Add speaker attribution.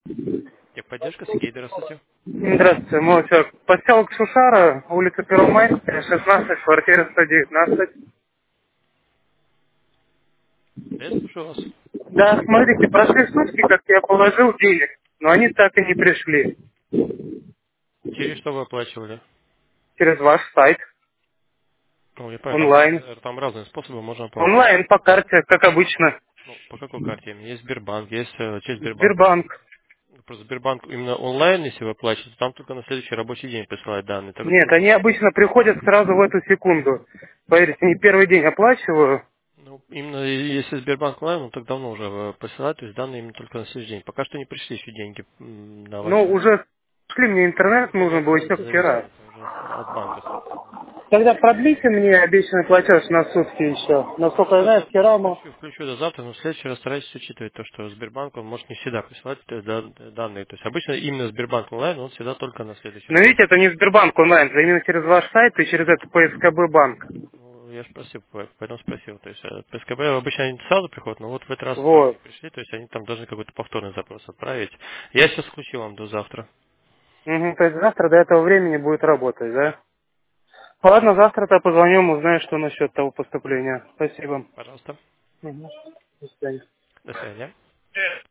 Speaker 1: Техподдержка, Сергей, здравствуйте.
Speaker 2: Здравствуйте, Молчак. Поселок Шушара, улица Первомайская, 16, квартира 119.
Speaker 1: Я слушаю вас.
Speaker 2: Да, смотрите, прошли сутки, как я положил денег, но они так и не пришли.
Speaker 1: Через что вы оплачивали?
Speaker 2: Через ваш сайт,
Speaker 1: Ну, я понимаю,
Speaker 2: онлайн.
Speaker 1: там разные способы можно оплатить.
Speaker 2: Онлайн по карте, как обычно.
Speaker 1: Ну, по какой карте? Есть Сбербанк, есть через Сбербанк.
Speaker 2: Сбербанк.
Speaker 1: Просто Сбербанк именно онлайн, если вы оплачиваете, там только на следующий рабочий день присылают данные.
Speaker 2: Нет, они обычно приходят сразу в эту секунду. Поверьте, не первый день оплачиваю.
Speaker 1: Ну, именно если Сбербанк онлайн, он так давно уже посылает, то есть данные именно только на следующий день. Пока что не пришли еще деньги на ваш
Speaker 2: Но
Speaker 1: счет.
Speaker 2: уже шли, мне интернет
Speaker 1: Это
Speaker 2: нужно было
Speaker 1: уже
Speaker 2: еще
Speaker 1: зависит,
Speaker 2: вчера.
Speaker 1: это уже от банка, собственно.
Speaker 2: Тогда продлите мне обещанный платеж на сутки еще. Насколько я
Speaker 1: Хорошо,
Speaker 2: знаю, вчера,
Speaker 1: включу до завтра, но в следующий раз старайтесь учитывать то, что Сбербанк, он может не всегда присылать данные. То есть обычно именно Сбербанк онлайн, он всегда только на следующий
Speaker 2: но видите,
Speaker 1: рабочий
Speaker 2: это
Speaker 1: день.
Speaker 2: не Сбербанк онлайн, это именно через ваш сайт и через это ПСКБ банк.
Speaker 1: Ну, я же спросил, поэтому спросил. То есть ПСКБ обычно они сразу приходят, но вот в этот раз тоже не
Speaker 2: Вот.
Speaker 1: пришли, то есть они там должны какой-то повторный запрос отправить. Я сейчас включил вам до завтра.
Speaker 2: Мгм, то есть завтра до этого времени будет работать, да? Ладно, завтра-то позвоним, узнаю, что насчет того поступления. Спасибо.
Speaker 1: Пожалуйста.
Speaker 2: Мгм. До свидания.
Speaker 1: До свидания.